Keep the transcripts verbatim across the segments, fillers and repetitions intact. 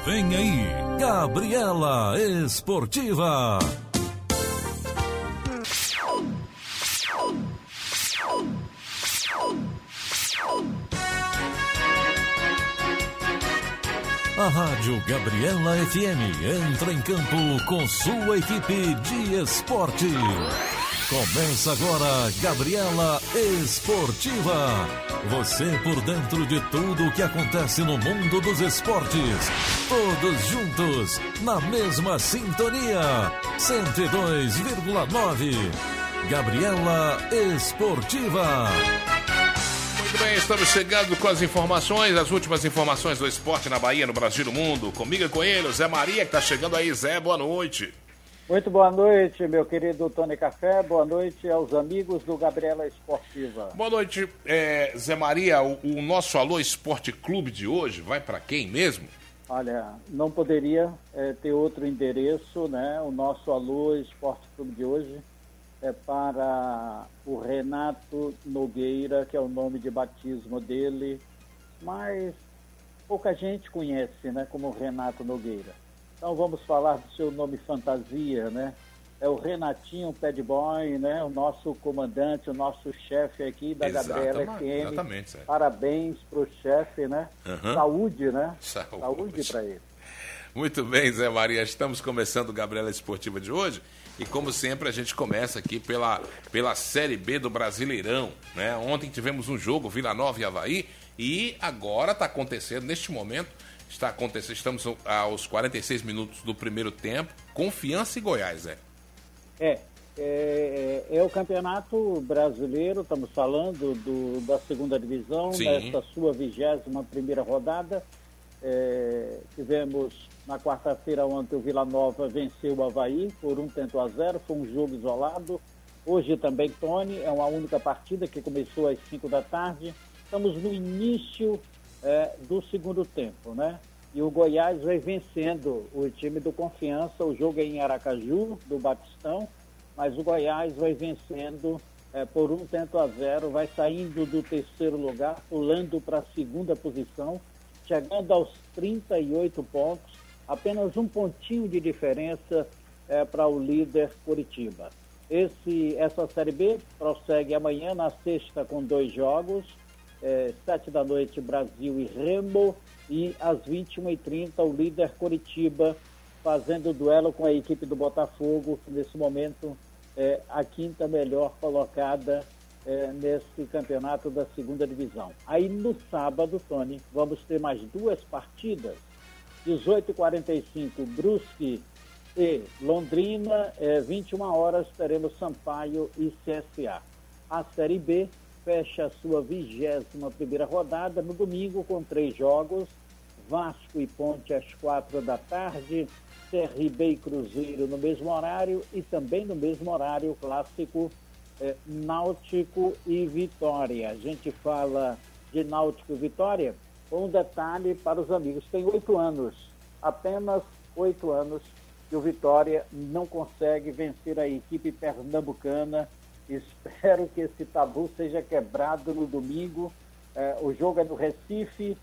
Vem aí, Gabriela Esportiva. A Rádio Gabriela F M entra em campo com sua equipe de esporte. Começa agora Gabriela Esportiva. Você por dentro de tudo o que acontece no mundo dos esportes. Todos juntos, na mesma sintonia. cento e dois vírgula nove. Gabriela Esportiva. Muito bem, estamos chegando com as informações, as últimas informações do esporte na Bahia, no Brasil e no mundo. Comigo e com ele, o Zé Maria, que está chegando aí. Zé, boa noite. Muito boa noite, meu querido Tony Café. Boa noite aos amigos do Gabriela Esportiva. Boa noite, é, Zé Maria. O, o nosso Alô Esporte Clube de hoje vai para quem mesmo? Olha, não poderia é, ter outro endereço, né? O nosso Alô Esporte Clube de hoje é para o Renato Nogueira, que é o nome de batismo dele, mas pouca gente conhece, né, como Renato Nogueira. Então vamos falar do seu nome fantasia, né? É o Renatinho Pad Boy, né? O nosso comandante, o nosso chefe aqui da Gabriela F M. Exatamente. Parabéns pro chefe, né? Uhum. Saúde, né? Saúde, Saúde para ele. Muito bem, Zé Maria. Estamos começando o Gabriela Esportiva de hoje. E como sempre, a gente começa aqui pela, pela Série B do Brasileirão, né? Ontem tivemos um jogo, Vila Nova e Avaí, e agora está acontecendo, neste momento, está acontecendo, estamos aos quarenta e seis minutos do primeiro tempo, Confiança e Goiás, é. É, é, é o Campeonato Brasileiro, estamos falando do, da segunda divisão, Sim. nesta sua vigésima primeira rodada. É, tivemos na quarta-feira ontem o Vila Nova venceu o Avaí por um tento a zero, foi um jogo isolado. Hoje também, Tony, é uma única partida que começou às cinco da tarde. Estamos no início é, do segundo tempo, né? E o Goiás vai vencendo o time do Confiança. O jogo é em Aracaju, do Batistão, mas o Goiás vai vencendo é, por um tento a zero, vai saindo do terceiro lugar, pulando para a segunda posição, chegando aos trinta e oito pontos, apenas um pontinho de diferença é, para o líder Coritiba. Esse, essa Série B prossegue amanhã, na sexta, com dois jogos, é, sete da noite, Brasil e Remo, e às vinte e uma e trinta, o líder Coritiba fazendo duelo com a equipe do Botafogo, que nesse momento é a quinta melhor colocada É, nesse campeonato da segunda divisão. Aí no sábado, Tony, vamos ter mais duas partidas, dezoito e quarenta e cinco, Brusque e Londrina, é, vinte e uma horas teremos Sampaio e C S A. A Série B fecha a sua vigésima primeira rodada no domingo com três jogos, Vasco e Ponte às quatro da tarde, C R B e Cruzeiro no mesmo horário e também no mesmo horário clássico É, Náutico e Vitória. A gente fala de Náutico e Vitória com um detalhe para os amigos. Tem oito anos, apenas oito anos, que o Vitória não consegue vencer a equipe pernambucana. Espero que esse tabu seja quebrado no domingo. É, o jogo é no Recife,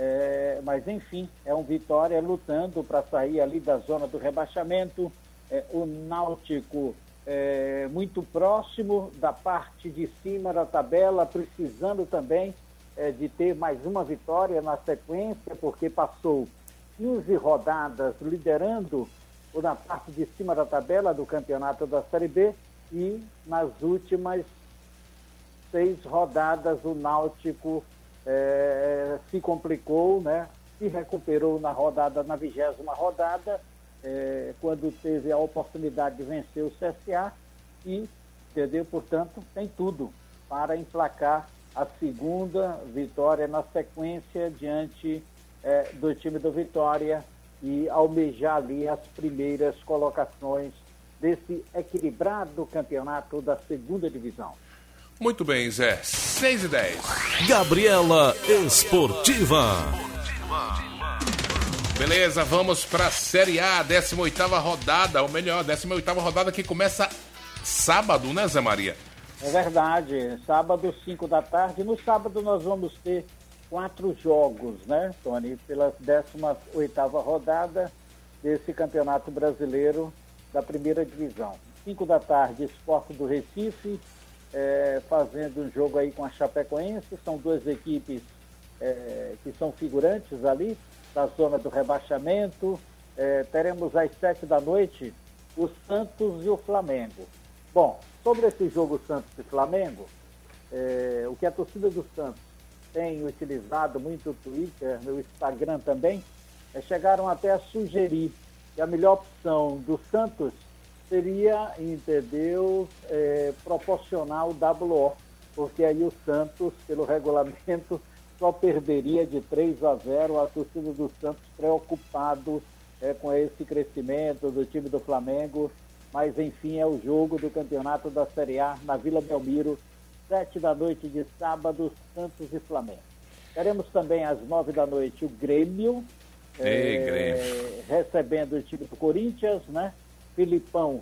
é, mas enfim, é um Vitória lutando para sair ali da zona do rebaixamento. É, o Náutico É, muito próximo da parte de cima da tabela, precisando também é, de ter mais uma vitória na sequência, porque passou quinze rodadas liderando ou na parte de cima da tabela do campeonato da Série B, e nas últimas seis rodadas o Náutico é, se complicou, né? Se recuperou na rodada, na vigésima rodada, É, quando teve a oportunidade de vencer o C S A e, entendeu? Portanto, tem tudo para emplacar a segunda vitória na sequência diante é, do time do Vitória e almejar ali as primeiras colocações desse equilibrado campeonato da segunda divisão. Muito bem, Zé. seis e dez. Gabriela Esportiva. Beleza, vamos para a Série A, décima oitava rodada, ou melhor, décima oitava rodada que começa sábado, né, Zé Maria? É verdade, sábado, cinco da tarde. No sábado nós vamos ter quatro jogos, né, Tony, pela décima oitava rodada desse Campeonato Brasileiro da Primeira Divisão. Cinco da tarde, Sport do Recife, é, fazendo um jogo aí com a Chapecoense. São duas equipes é, que são figurantes ali, da zona do rebaixamento. É, teremos às sete da noite o Santos e o Flamengo. Bom, sobre esse jogo Santos e Flamengo, é, o que a torcida do Santos tem utilizado muito o Twitter, no Instagram também, é, chegaram até a sugerir que a melhor opção do Santos seria, entendeu, é, proporcionar o W O, porque aí o Santos, pelo regulamento, só perderia de três a zero. A torcida do Santos preocupado é, com esse crescimento do time do Flamengo, mas enfim, é o jogo do campeonato da Série A na Vila Belmiro, sete da noite de sábado, Santos e Flamengo. Teremos também às nove da noite o Grêmio, Ei, é, Grêmio. recebendo o time do Corinthians, né? Filipão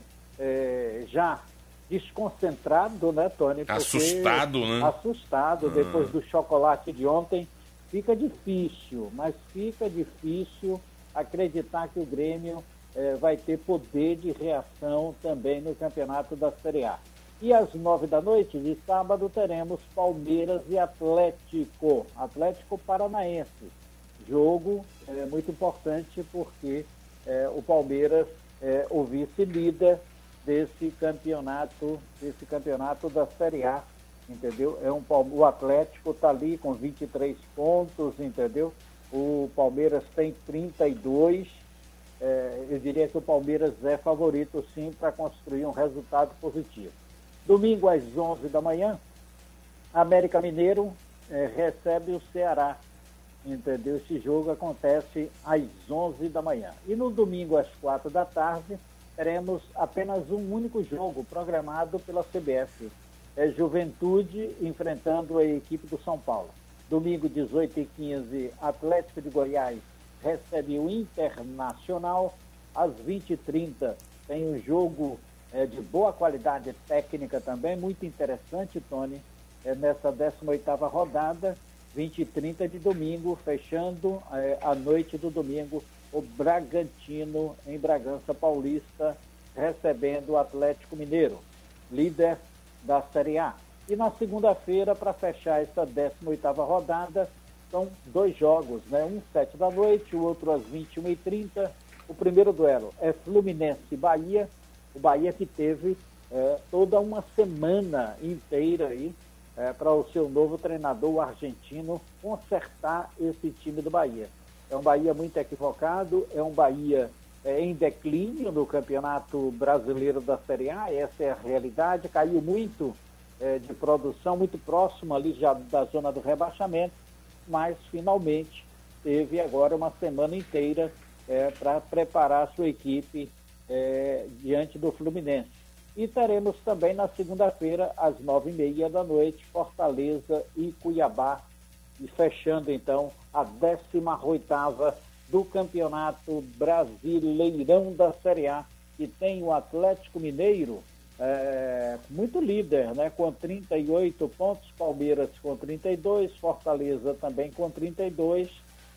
é, já desconcentrado, né, Tony? Porque Assustado, né? Assustado, depois do chocolate de ontem. Fica difícil, mas fica difícil acreditar que o Grêmio é, vai ter poder de reação também no campeonato da Série A. E às nove da noite de sábado teremos Palmeiras e Atlético, Atlético Paranaense. Jogo é, muito importante porque é, o Palmeiras é o vice-líder desse campeonato, desse campeonato da Série A, entendeu? É um, o Atlético está ali com vinte e três pontos, entendeu? O Palmeiras tem trinta e dois. É, eu diria que o Palmeiras é favorito, sim, para construir um resultado positivo. Domingo, às onze da manhã, América Mineiro é, recebe o Ceará, entendeu? Esse jogo acontece às onze da manhã. E no domingo, às quatro da tarde, teremos apenas um único jogo programado pela C B F. É Juventude enfrentando a equipe do São Paulo. Domingo, dezoito e quinze, Atlético de Goiás recebe o Internacional. Às vinte e trinta, tem um jogo é, de boa qualidade técnica também, muito interessante, Tony, é, nessa décima oitava rodada, vinte e trinta de domingo, fechando é, a noite do domingo, o Bragantino em Bragança Paulista, recebendo o Atlético Mineiro, líder da Série A. E na segunda-feira, para fechar essa décima oitava rodada, são dois jogos, né? Um sete da noite, o outro às vinte e uma e trinta. O primeiro duelo é Fluminense e Bahia. O Bahia que teve é, toda uma semana inteira aí é, para o seu novo treinador, o argentino, consertar esse time do Bahia. É um Bahia muito equivocado, é um Bahia é, em declínio no Campeonato Brasileiro da Série A, essa é a realidade, caiu muito é, de produção, muito próximo ali já da zona do rebaixamento, mas finalmente teve agora uma semana inteira é, para preparar a sua equipe é, diante do Fluminense. E teremos também na segunda-feira, às nove e meia da noite, Fortaleza e Cuiabá, e fechando então a décima oitava do Campeonato Brasileirão da Série A, que tem o Atlético Mineiro é, muito líder, né, com trinta e oito pontos, Palmeiras com trinta e dois, Fortaleza também com trinta e dois,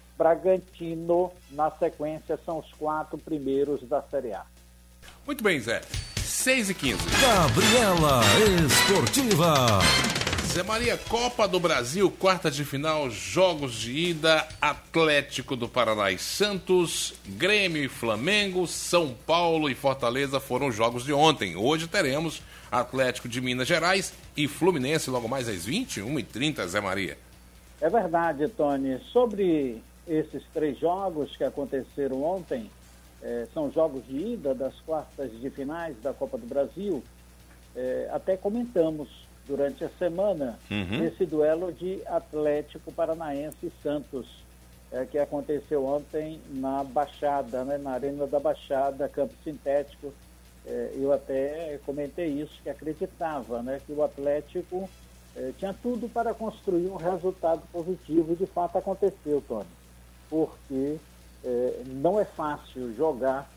Bragantino na sequência, são os quatro primeiros da Série A. Muito bem, Zé. seis e quinze. Gabriela Esportiva. Zé Maria, Copa do Brasil, quarta de final, jogos de ida, Atlético do Paraná e Santos, Grêmio e Flamengo, São Paulo e Fortaleza foram jogos de ontem. Hoje teremos Atlético de Minas Gerais e Fluminense logo mais às vinte e uma e trinta, Zé Maria. É verdade, Tony. Sobre esses três jogos que aconteceram ontem, eh, são jogos de ida das quartas de finais da Copa do Brasil, eh, até comentamos durante a semana, uhum. esse duelo de Atlético Paranaense e Santos, é, que aconteceu ontem na Baixada, né, na Arena da Baixada, campo sintético. É, eu até comentei isso, que acreditava, né, que o Atlético é, tinha tudo para construir um resultado positivo, e de fato aconteceu, Tony, porque é, não é fácil jogar.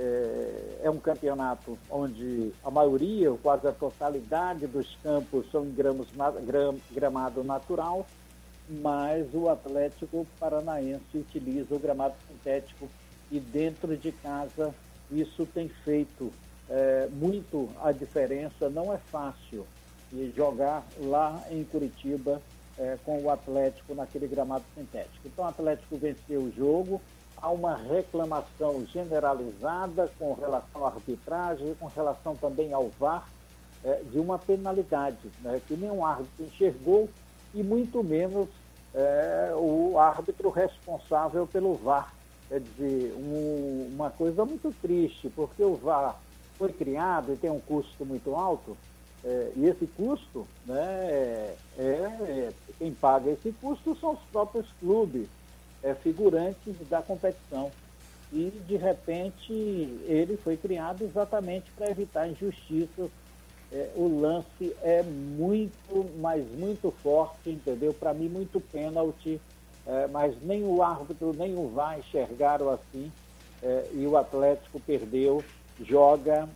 É, é um campeonato onde a maioria, quase a totalidade dos campos são em gramos, gram, gramado natural, mas o Atlético Paranaense utiliza o gramado sintético e dentro de casa isso tem feito é, muito a diferença. Não é fácil e jogar lá em Curitiba é, com o Atlético naquele gramado sintético. Então o Atlético venceu o jogo, há uma reclamação generalizada com relação à arbitragem, com relação também ao V A R, é, de uma penalidade, né, que nenhum árbitro enxergou e muito menos é, o árbitro responsável pelo V A R. Quer dizer, um, uma coisa muito triste, porque o V A R foi criado e tem um custo muito alto, é, e esse custo, né, é, é, quem paga esse custo são os próprios clubes, é, figurantes da competição. E, de repente, ele foi criado exatamente para evitar injustiças. É, o lance é muito, mas muito forte, entendeu? Para mim, muito pênalti, é, mas nem o árbitro, nem o V A R enxergaram assim, é, e o Atlético perdeu, joga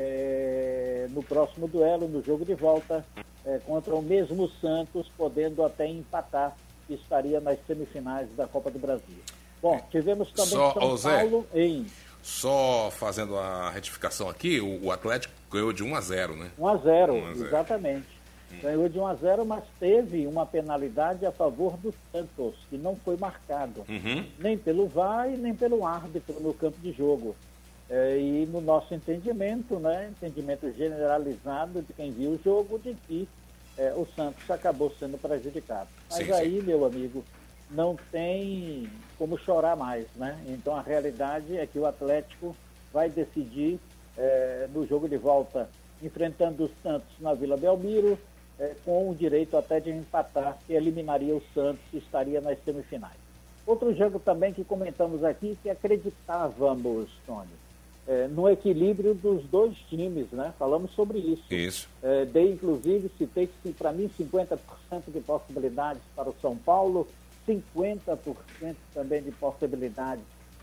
é, no próximo duelo, no jogo de volta, é, contra o mesmo Santos, podendo até empatar, que estaria nas semifinais da Copa do Brasil. Bom, tivemos também Só, São ô, Zé, Paulo em... Só fazendo a retificação aqui, o, o Atlético ganhou de um a zero, né? um a zero, um a zero. Exatamente. Hum. Ganhou de um a zero, mas teve uma penalidade a favor do Santos, que não foi marcado, uhum. nem pelo V A R e nem pelo árbitro no campo de jogo. É, e no nosso entendimento, né, entendimento generalizado de quem viu o jogo, de que é, o Santos acabou sendo prejudicado. Mas sim, aí, sim. meu amigo, não tem como chorar mais, né? Então a realidade é que o Atlético vai decidir é, no jogo de volta, enfrentando o Santos na Vila Belmiro, é, com o direito até de empatar, que eliminaria o Santos e estaria nas semifinais. Outro jogo também que comentamos aqui, que acreditávamos, Tony, é, no equilíbrio dos dois times, né? Falamos sobre isso. Isso. É, dei, inclusive, citei que, para mim, cinquenta por cento de possibilidades para o São Paulo, cinquenta por cento também de possibilidades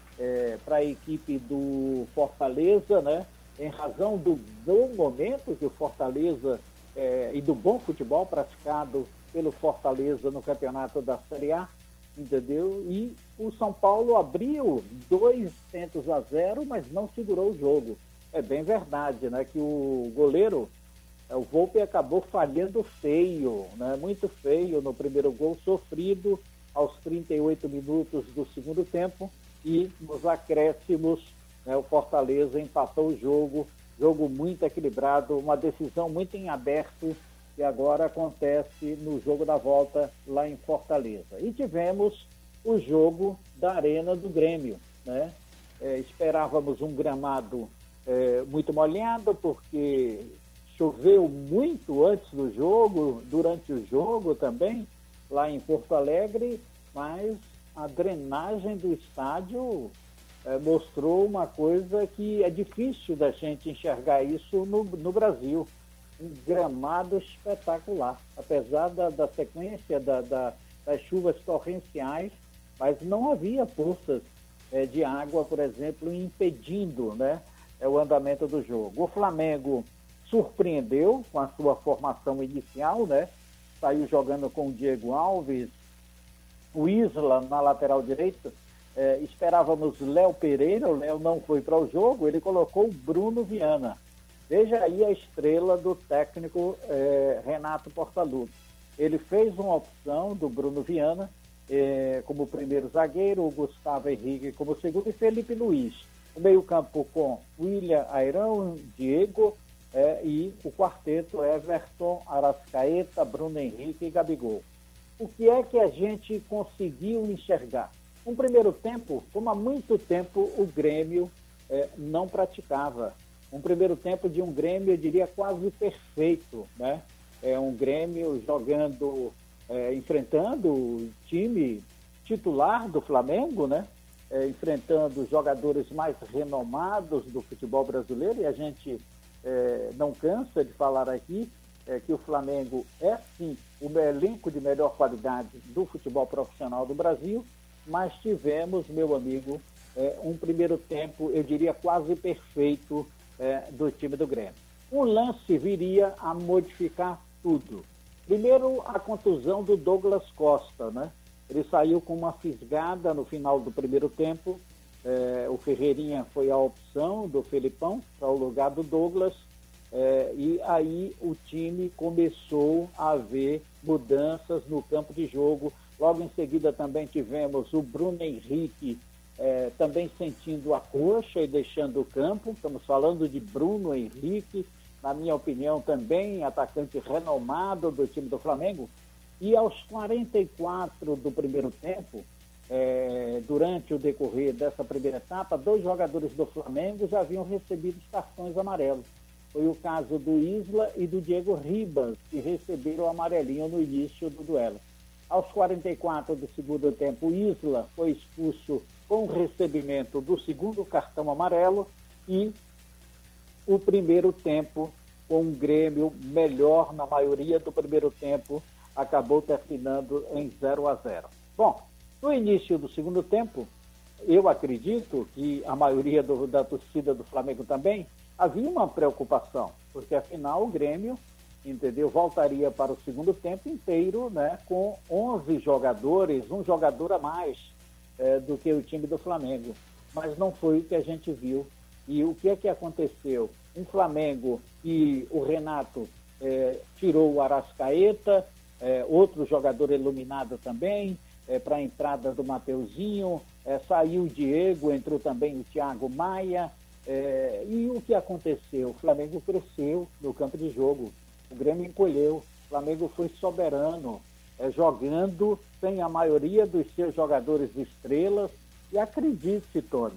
é, para a equipe do Fortaleza, né? Em razão do bom momento que o Fortaleza é, e do bom futebol praticado pelo Fortaleza no campeonato da Série A, entendeu? E o São Paulo abriu dois tentos a zero, mas não segurou o jogo. É bem verdade, né? Que o goleiro, o Volpe, acabou falhando feio, né? Muito feio no primeiro gol sofrido aos trinta e oito minutos do segundo tempo, e nos acréscimos, né, o Fortaleza empatou o jogo, jogo muito equilibrado, uma decisão muito em aberto, que agora acontece no jogo da volta lá em Fortaleza. E tivemos o jogo da Arena do Grêmio, né? É, esperávamos um gramado é, muito molhado, porque choveu muito antes do jogo, durante o jogo também, lá em Porto Alegre, mas a drenagem do estádio é, mostrou uma coisa que é difícil da gente enxergar isso no, no Brasil. Um gramado espetacular, apesar da, da sequência da, da, das chuvas torrenciais, mas não havia poças é, de água, por exemplo, impedindo, né, é, o andamento do jogo. O Flamengo surpreendeu com a sua formação inicial, né? Saiu jogando com o Diego Alves, o Isla na lateral direita, é, esperávamos Léo Pereira, o Léo não foi para o jogo, ele colocou o Bruno Viana. Veja aí a estrela do técnico é, Renato Portaluppi. Ele fez uma opção do Bruno Viana é, como primeiro zagueiro, o Gustavo Henrique como segundo e Felipe Luiz. O meio-campo com William Airão, Diego é, e o quarteto Everton, Arrascaeta, Bruno Henrique e Gabigol. O que é que a gente conseguiu enxergar? Um primeiro tempo, como há muito tempo o Grêmio é, não praticava. Um primeiro tempo de um Grêmio, eu diria, quase perfeito, né? É um Grêmio jogando, é, enfrentando o time titular do Flamengo, né? É, enfrentando jogadores mais renomados do futebol brasileiro, e a gente é, não cansa de falar aqui é, que o Flamengo é, sim, o elenco de melhor qualidade do futebol profissional do Brasil, mas tivemos, meu amigo, é, um primeiro tempo, eu diria, quase perfeito é, do time do Grêmio. Um lance viria a modificar tudo. Primeiro, a contusão do Douglas Costa, né? Ele saiu com uma fisgada no final do primeiro tempo. É, o Ferreirinha foi a opção do Felipão para o lugar do Douglas. É, e aí o time começou a ver mudanças no campo de jogo. Logo em seguida também tivemos o Bruno Henrique é, também sentindo a coxa e deixando o campo. Estamos falando de Bruno Henrique, na minha opinião também atacante renomado do time do Flamengo. E aos quarenta e quatro do primeiro tempo, é, durante o decorrer dessa primeira etapa, dois jogadores do Flamengo já haviam recebido os cartões amarelos. Foi o caso do Isla e do Diego Ribas, que receberam o amarelinho no início do duelo. Aos quarenta e quatro do segundo tempo, o Isla foi expulso com o recebimento do segundo cartão amarelo e o primeiro tempo, com um Grêmio melhor na maioria do primeiro tempo, acabou terminando em zero a zero. Bom, no início do segundo tempo, eu acredito que a maioria do, da torcida do Flamengo também havia uma preocupação, porque afinal o Grêmio, entendeu, voltaria para o segundo tempo inteiro, né, com onze jogadores, um jogador a mais é, do que o time do Flamengo. Mas não foi o que a gente viu. E o que é que aconteceu? Um Flamengo e o Renato é, tirou o Arrascaeta, é, outro jogador iluminado também, é, para a entrada do Mateuzinho, é, saiu o Diego, entrou também o Thiago Maia. É, e o que aconteceu? O Flamengo cresceu no campo de jogo, o Grêmio encolheu, o Flamengo foi soberano, é, jogando sem a maioria dos seus jogadores estrelas. E acredite, Tony,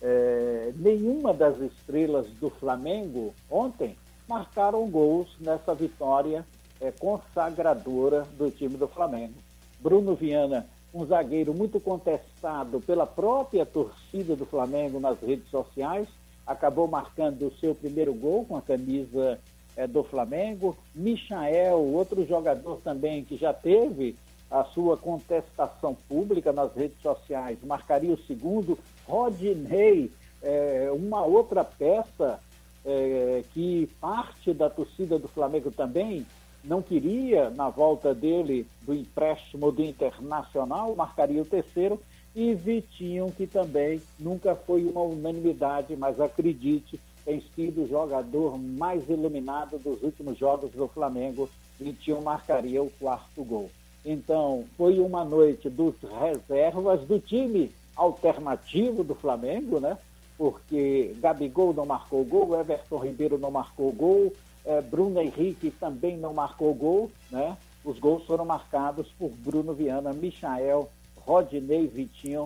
é, nenhuma das estrelas do Flamengo ontem marcaram gols nessa vitória é, consagradora do time do Flamengo. Bruno Viana, um zagueiro muito contestado pela própria torcida do Flamengo nas redes sociais, acabou marcando o seu primeiro gol com a camisa é, do Flamengo. Michael, outro jogador também que já teve a sua contestação pública nas redes sociais, marcaria o segundo. Rodinei, é, uma outra peça é, que parte da torcida do Flamengo também não queria, na volta dele do empréstimo do Internacional, marcaria o terceiro. E Vitinho, que também nunca foi uma unanimidade, mas acredite, tem sido o jogador mais iluminado dos últimos jogos do Flamengo. Vitinho marcaria o quarto gol. Então, foi uma noite dos reservas do time alternativo do Flamengo, né? Porque Gabigol não marcou gol, Everton Ribeiro não marcou gol, eh, Bruno Henrique também não marcou gol, né? Os gols foram marcados por Bruno Viana, Michael, Rodinei e Vitinho,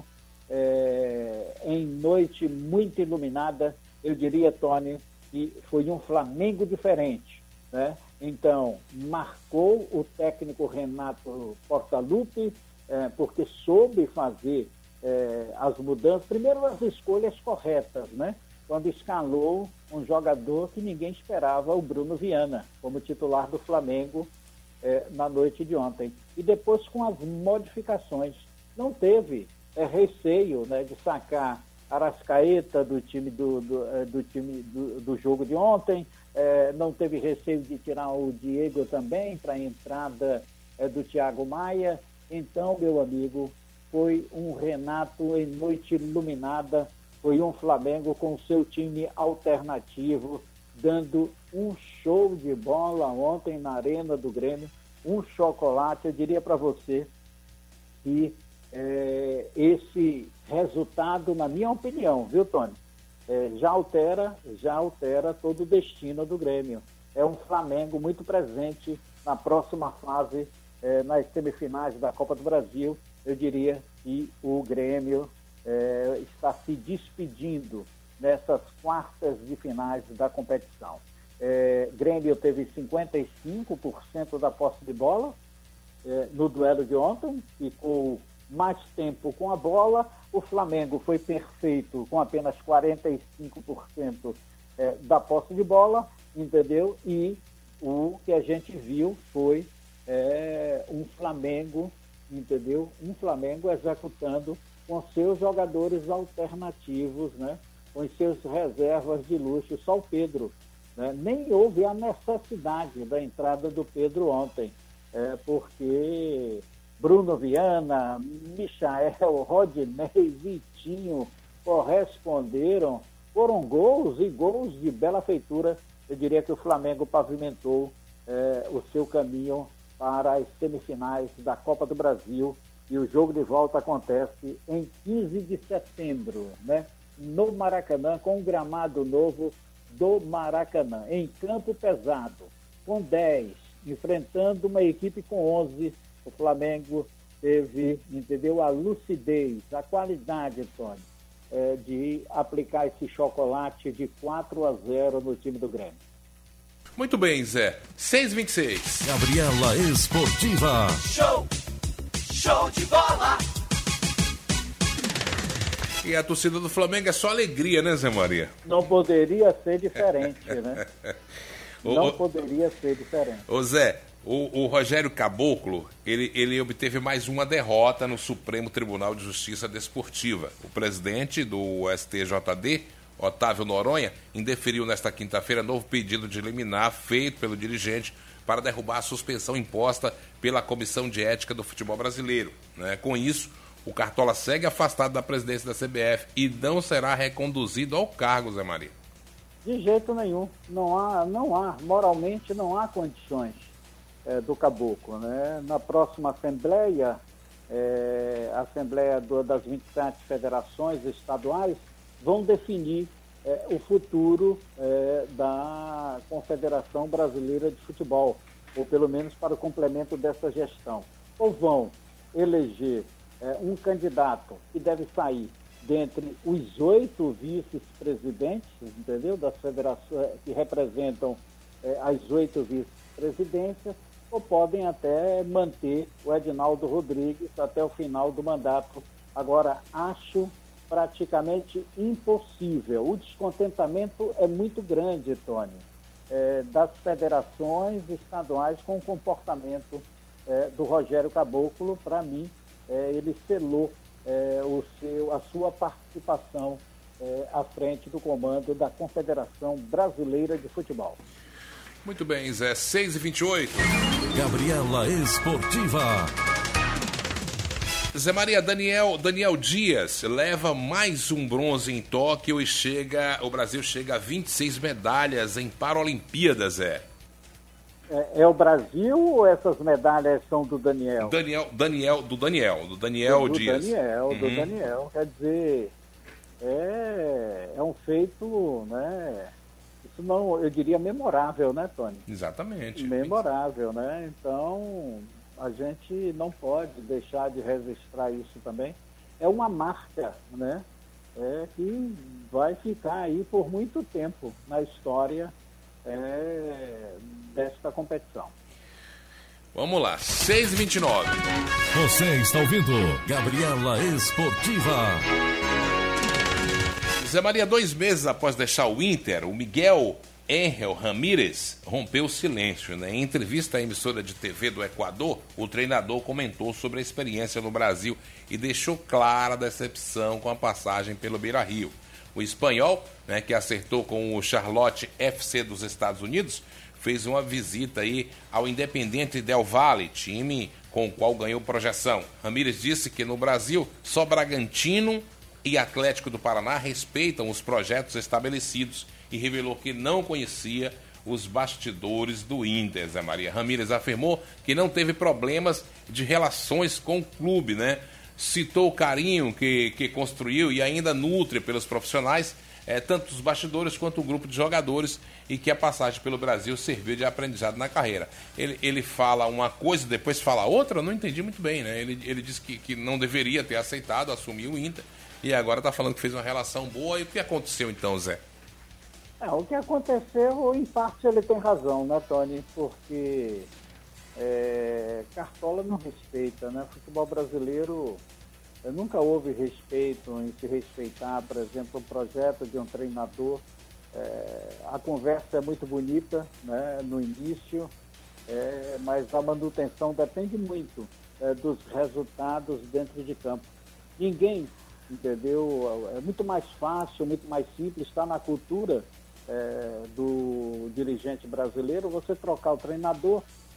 é, em noite muito iluminada. Eu diria, Tony, que foi um Flamengo diferente, né? Então, marcou o técnico Renato Portaluppi, é, porque soube fazer é, as mudanças, primeiro as escolhas corretas, né? Quando escalou um jogador que ninguém esperava, o Bruno Viana, como titular do Flamengo é, na noite de ontem. E depois com as modificações. Não teve é, receio, né, de sacar Arrascaeta do time do, do, do, time do, do jogo de ontem, é, não teve receio de tirar o Diego também para a entrada é, do Thiago Maia. Então, meu amigo, foi um Renato em noite iluminada, foi um Flamengo com o seu time alternativo, dando um show de bola ontem na Arena do Grêmio, um chocolate. Eu diria para você que É, esse resultado, na minha opinião, viu, Tony, é, já altera, já altera todo o destino do Grêmio. É um Flamengo muito presente na próxima fase, é, nas semifinais da Copa do Brasil. Eu diria que o Grêmio é, está se despedindo nessas quartas de finais da competição. É, Grêmio teve cinquenta e cinco por cento da posse de bola é, no duelo de ontem, ficou mais tempo com a bola. O Flamengo foi perfeito com apenas quarenta e cinco por cento é, da posse de bola, entendeu? E o que a gente viu foi é, um Flamengo, entendeu? Um Flamengo executando com seus jogadores alternativos, né? Com os seus reservas de luxo, só o Pedro, né? Nem houve a necessidade da entrada do Pedro ontem. é, porque Bruno Viana, Michael, Rodinei, Vitinho corresponderam, foram gols e gols de bela feitura. Eu diria que o Flamengo pavimentou é, o seu caminho para as semifinais da Copa do Brasil, e o jogo de volta acontece em quinze de setembro, né? No Maracanã, com um gramado novo do Maracanã, em campo pesado, com dez, enfrentando uma equipe com onze. O Flamengo teve, entendeu, a lucidez, a qualidade, Tony, é, de aplicar esse chocolate de quatro a zero no time do Grêmio. Muito bem, Zé. seis e vinte e seis. Gabriela Esportiva. Show! Show de bola! E a torcida do Flamengo é só alegria, né, Zé Maria? Não poderia ser diferente, né? Ô, Não ô, poderia ser diferente. Ô Zé, o, o Rogério Caboclo, ele, ele obteve mais uma derrota no Supremo Tribunal de Justiça Desportiva. O presidente do S T J D, Otávio Noronha, indeferiu nesta quinta-feira novo pedido de liminar feito pelo dirigente para derrubar a suspensão imposta pela Comissão de Ética do Futebol Brasileiro, né? Com isso, o Cartola segue afastado da presidência da C B F e não será reconduzido ao cargo, Zé Maria. De jeito nenhum. Não há, não há, moralmente não há condições é, do Caboclo, né? Na próxima Assembleia, é, a Assembleia do, das vinte e sete federações estaduais vão definir é, o futuro é, da Confederação Brasileira de Futebol, ou pelo menos para o complemento dessa gestão. Ou vão eleger é, um candidato que deve sair dentre os oito vice-presidentes, entendeu? Das federações que representam é, as oito vice-presidências, ou podem até manter o Edinaldo Rodrigues até o final do mandato. Agora, acho praticamente impossível. O descontentamento é muito grande, Tony, é, das federações estaduais com o comportamento é, do Rogério Caboclo. Para mim, é, ele selou é, o seu, a sua participação é, à frente do comando da Confederação Brasileira de Futebol. Muito bem, Zé. seis e vinte e oito. Gabriela Esportiva. Zé Maria, Daniel, Daniel Dias leva mais um bronze em Tóquio e chega, o Brasil chega a vinte e seis medalhas em Paralimpíadas, Zé. É, é o Brasil ou essas medalhas são do Daniel? Daniel, Daniel, do Daniel, do Daniel do Dias. Daniel, Uhum. do Daniel. Quer dizer, é, é um feito, né? Isso não, eu diria memorável, né, Tony? Exatamente. Memorável, né? Então, a gente não pode deixar de registrar isso também. É uma marca, né? É, que vai ficar aí por muito tempo na história é, desta competição. Vamos lá, seis e vinte e nove. Você está ouvindo Gabriela Esportiva. Zé Maria, dois meses após deixar o Inter, o Miguel Ángel Ramírez rompeu o silêncio, né? Em entrevista à emissora de T V do Equador, o treinador comentou sobre a experiência no Brasil e deixou clara a decepção com a passagem pelo Beira-Rio. O espanhol, né, que acertou com o Charlotte F C dos Estados Unidos, fez uma visita aí ao Independiente Del Valle, time com o qual ganhou projeção. Ramírez disse que no Brasil só Bragantino e Atlético do Paraná respeitam os projetos estabelecidos e revelou que não conhecia os bastidores do Inter, Zé Maria. Ramírez afirmou que não teve problemas de relações com o clube, né? Citou o carinho que, que construiu e ainda nutre pelos profissionais, é, tanto os bastidores quanto o grupo de jogadores, e que a passagem pelo Brasil serviu de aprendizado na carreira. Ele, ele fala uma coisa e depois fala outra, eu não entendi muito bem, né? Ele, ele disse que, que não deveria ter aceitado, assumir o Inter, e agora está falando que fez uma relação boa. E o que aconteceu então, Zé? É, o que aconteceu, em parte ele tem razão, né, Tony? Porque é, Cartola não respeita, né? Futebol brasileiro, é, nunca houve respeito em se respeitar, por exemplo, o projeto de um treinador. É, a conversa é muito bonita, né, no início, é, mas a manutenção depende muito é, dos resultados dentro de campo. Ninguém, entendeu? É muito mais fácil, muito mais simples, está na cultura é, do dirigente brasileiro você trocar o treinador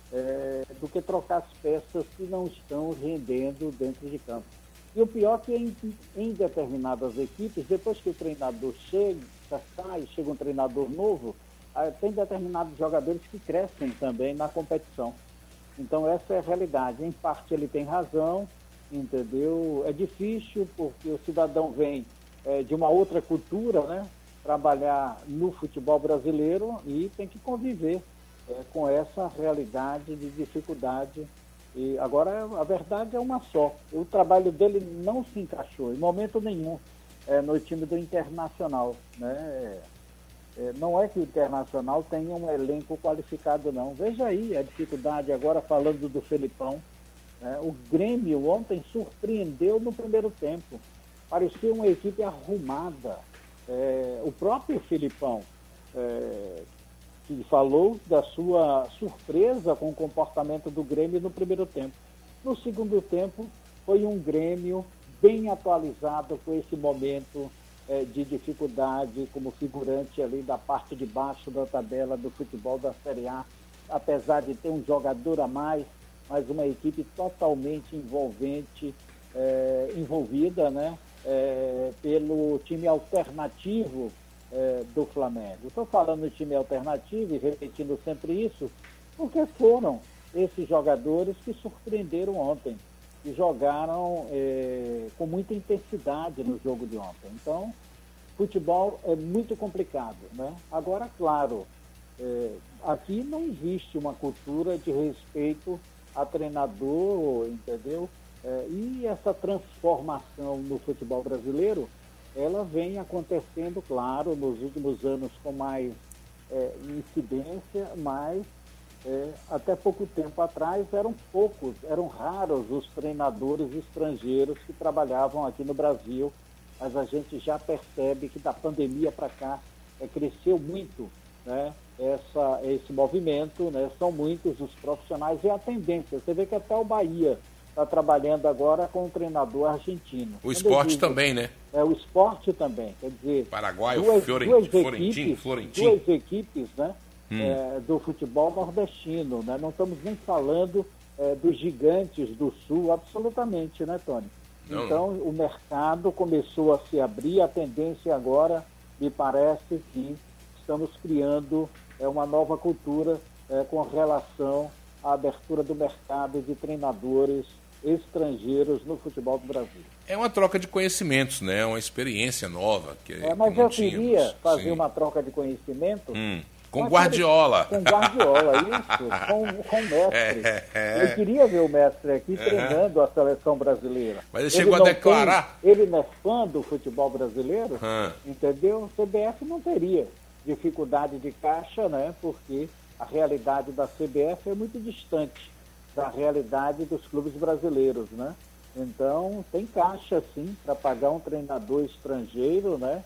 é, do que trocar as peças que não estão rendendo dentro de campo. E o pior é que em, em determinadas equipes, depois que o treinador chega, sai, chega um treinador novo, tem determinados jogadores que crescem também na competição. Então essa é a realidade. Em parte ele tem razão, entendeu? É difícil porque o cidadão vem é, de uma outra cultura, né? Trabalhar no futebol brasileiro e tem que conviver é, com essa realidade de dificuldade. E agora a verdade é uma só. O trabalho dele não se encaixou em momento nenhum é, no time do Internacional, né? É, não é que o Internacional tenha um elenco qualificado, não. Veja aí a dificuldade agora falando do Felipão. Né? O Grêmio ontem surpreendeu no primeiro tempo. Parecia uma equipe arrumada. É, o próprio Felipão é, que falou da sua surpresa com o comportamento do Grêmio no primeiro tempo. No segundo tempo, foi um Grêmio bem atualizado com esse momento é, de dificuldade como figurante ali da parte de baixo da tabela do futebol da Série A, apesar de ter um jogador a mais, mas uma equipe totalmente envolvente, é, envolvida, né, é, pelo time alternativo É, do Flamengo. Estou falando de time alternativo e repetindo sempre isso, porque foram esses jogadores que surpreenderam ontem, que jogaram é, com muita intensidade no jogo de ontem. Então, futebol é muito complicado, né? Agora, claro, é, aqui não existe uma cultura de respeito a treinador, entendeu? É, e essa transformação no futebol brasileiro, ela vem acontecendo, claro, nos últimos anos com mais é, incidência, mas é, até pouco tempo atrás eram poucos, eram raros os treinadores estrangeiros que trabalhavam aqui no Brasil, mas a gente já percebe que da pandemia para cá é, cresceu muito, né, essa, esse movimento, né, são muitos os profissionais e a tendência, você vê que até o Bahia está trabalhando agora com um treinador argentino. O esporte também, né? É, o esporte também, quer dizer... Paraguai, duas, Fiorentin, duas Florentino, equipes, Florentino. Duas equipes, né, hum. é, do futebol nordestino, né? Não estamos nem falando é, dos gigantes do Sul, absolutamente, né, Tony? Não. Então, o mercado começou a se abrir, a tendência agora, me parece que estamos criando é, uma nova cultura é, com relação à abertura do mercado de treinadores estrangeiros no futebol do Brasil. É uma troca de conhecimentos, né? Uma experiência nova. Que, é, mas que eu tínhamos. queria fazer Sim. uma troca de conhecimento hum, com Guardiola. Com Guardiola, isso, com, com o mestre. É, é. Eu queria ver o mestre aqui treinando uhum. a seleção brasileira. Mas ele chegou ele a declarar... Tem, ele não é fã do futebol brasileiro, uhum. entendeu? O C B F não teria dificuldade de caixa, né? Porque a realidade da C B F é muito distante da realidade dos clubes brasileiros, né? Então, tem caixa, sim, para pagar um treinador estrangeiro, né?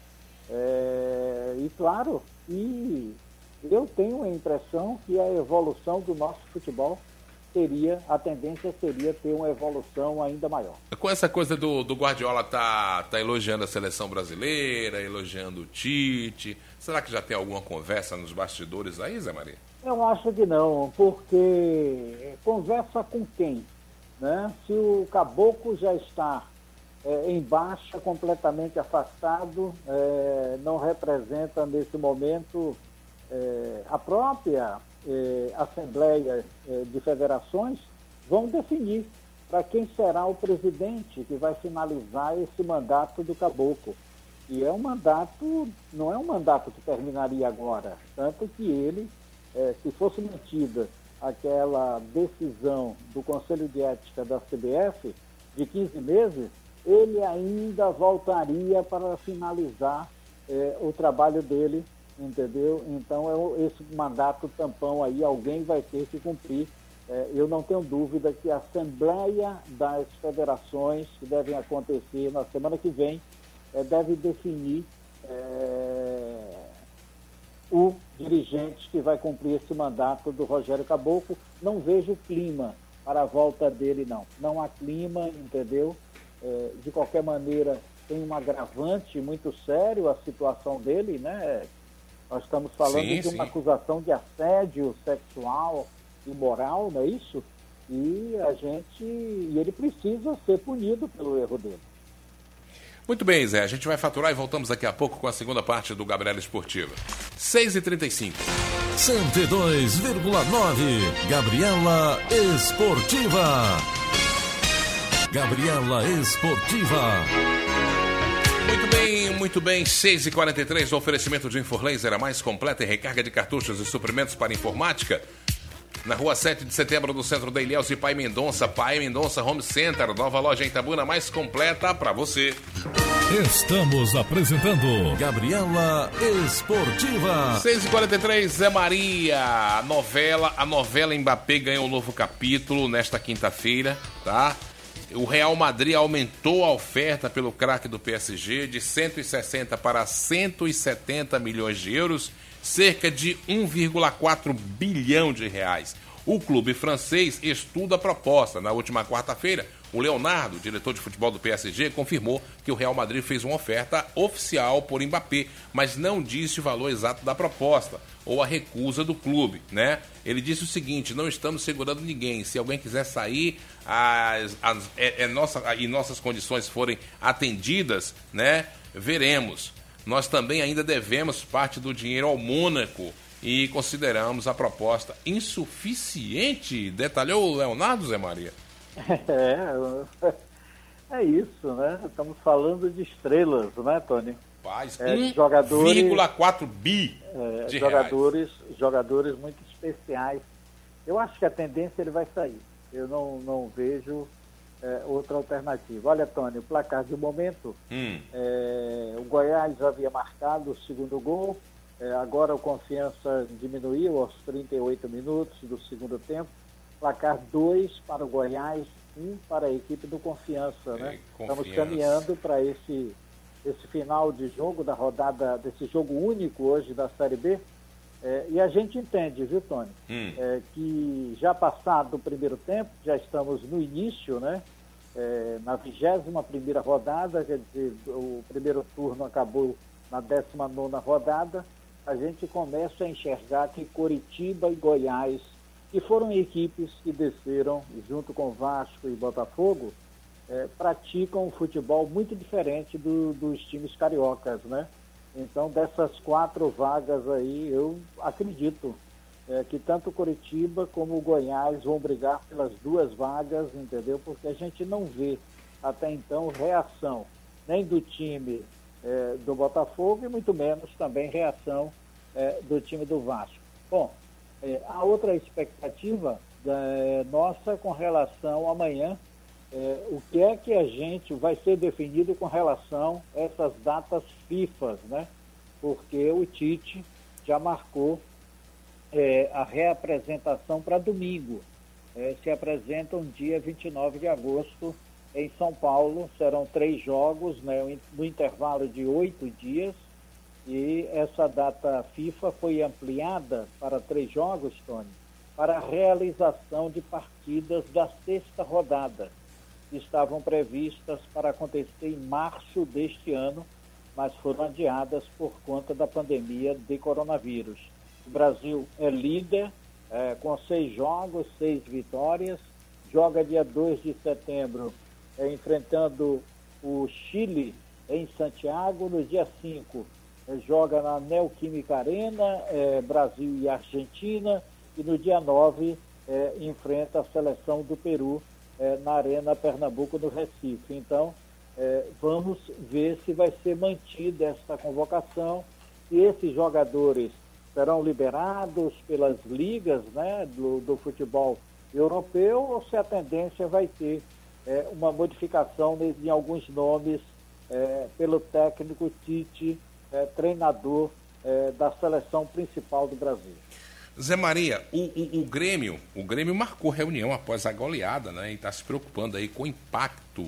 É, e, claro, e eu tenho a impressão que a evolução do nosso futebol seria, a tendência seria ter uma evolução ainda maior. Com essa coisa do, do Guardiola tá, tá elogiando a seleção brasileira, elogiando o Tite, será que já tem alguma conversa nos bastidores aí, Zé Maria? Eu acho que não, porque conversa com quem? Né? Se o Caboclo já está é, em baixa, completamente afastado, é, não representa nesse momento é, a própria é, Assembleia é, de Federações, vão definir para quem será o presidente que vai finalizar esse mandato do Caboclo. E é um mandato, não é um mandato que terminaria agora, tanto que ele... É, se fosse mantida aquela decisão do Conselho de Ética da C B F de quinze meses, ele ainda voltaria para finalizar é, o trabalho dele, entendeu? Então, é esse mandato tampão aí, alguém vai ter que cumprir. É, eu não tenho dúvida que a Assembleia das Federações, que devem acontecer na semana que vem, é, deve definir... É, o dirigente que vai cumprir esse mandato do Rogério Caboclo. Não vejo clima para a volta dele, não. Não há clima, entendeu? É, de qualquer maneira, tem um agravante muito sério a situação dele, né? Nós estamos falando sim, de uma sim. acusação de assédio sexual, imoral, não é isso? E a gente, e ele precisa ser punido pelo erro dele. Muito bem, Zé. A gente vai faturar e voltamos daqui a pouco com a segunda parte do Gabriela Esportiva. seis e trinta e cinco. cento e dois vírgula nove. Gabriela Esportiva. Gabriela Esportiva. Muito bem, muito bem. seis e quarenta e três. O oferecimento de Inforlaser, a mais completa em recarga de cartuchos e suprimentos para informática. Na rua sete de setembro, no centro da Ilhéus e Pai Mendonça. Pai Mendonça Home Center. Nova loja em Itabuna, mais completa para você. Estamos apresentando Gabriela Esportiva. seis e quarenta e três, Zé Maria. A novela, a novela Mbappé ganhou um novo capítulo nesta quinta-feira, tá? O Real Madrid aumentou a oferta pelo craque do P S G de cento e sessenta para cento e setenta milhões de euros, cerca de um vírgula quatro bilhão de reais. O clube francês estuda a proposta. Na última quarta-feira, o Leonardo, diretor de futebol do P S G, confirmou que o Real Madrid fez uma oferta oficial por Mbappé, mas não disse o valor exato da proposta ou a recusa do clube, né? Ele disse o seguinte: não estamos segurando ninguém. Se alguém quiser sair as, as, é, é nossa, e nossas condições forem atendidas, né? Veremos. Nós também ainda devemos parte do dinheiro ao Mônaco e consideramos a proposta insuficiente, detalhou o Leonardo, Zé Maria. É, é isso, né? Estamos falando de estrelas, né, Tony? Paz, é, um vírgula quatro bi é, de jogadores, reais. Jogadores muito especiais. Eu acho que a tendência ele vai sair. Eu não, não vejo é, outra alternativa. Olha, Tony, o placar de momento, hum. é, o Goiás havia marcado o segundo gol, é, agora o Confiança diminuiu aos trinta e oito minutos do segundo tempo. Placar dois para o Goiás, um para a equipe do Confiança, né? Confiança. Estamos caminhando para esse, esse final de jogo, da rodada, desse jogo único hoje da Série B. É, e a gente entende, viu, Tony? Hum. É, que já passado o primeiro tempo, já estamos no início, né? É, na vigésima primeira rodada, quer dizer, o primeiro turno acabou na décima nona rodada, a gente começa a enxergar que Coritiba e Goiás, que foram equipes que desceram junto com Vasco e Botafogo, é, praticam um futebol muito diferente do, dos times cariocas, né? Então, dessas quatro vagas aí, eu acredito é, que tanto Coritiba como o Goiás vão brigar pelas duas vagas, entendeu? Porque a gente não vê até então reação nem do time é, do Botafogo e muito menos também reação é, do time do Vasco. Bom, É, a outra expectativa é, nossa com relação a amanhã, é, o que é que a gente vai ser definido com relação a essas datas FIFA, né? Porque o Tite já marcou é, a reapresentação para domingo. É, se apresentam dia vinte e nove de agosto em São Paulo, serão três jogos, né, no intervalo de oito dias. E essa data FIFA foi ampliada para três jogos, Tony, para a realização de partidas da sexta rodada, que estavam previstas para acontecer em março deste ano, mas foram adiadas por conta da pandemia de coronavírus. O Brasil é líder, é, com seis jogos, seis vitórias, joga dia dois de setembro, é, enfrentando o Chile em Santiago, no dia cinco. Joga na Neoquímica Arena, é, Brasil e Argentina, e no dia nove é, enfrenta a seleção do Peru é, na Arena Pernambuco, no Recife. Então, é, vamos ver se vai ser mantida esta convocação, se esses jogadores serão liberados pelas ligas, né, do, do futebol europeu, ou se a tendência vai ter é, uma modificação em alguns nomes é, pelo técnico Tite, É, treinador é, da seleção principal do Brasil. Zé Maria, o, o, o Grêmio, o Grêmio marcou reunião após a goleada, né? E está se preocupando aí com o impacto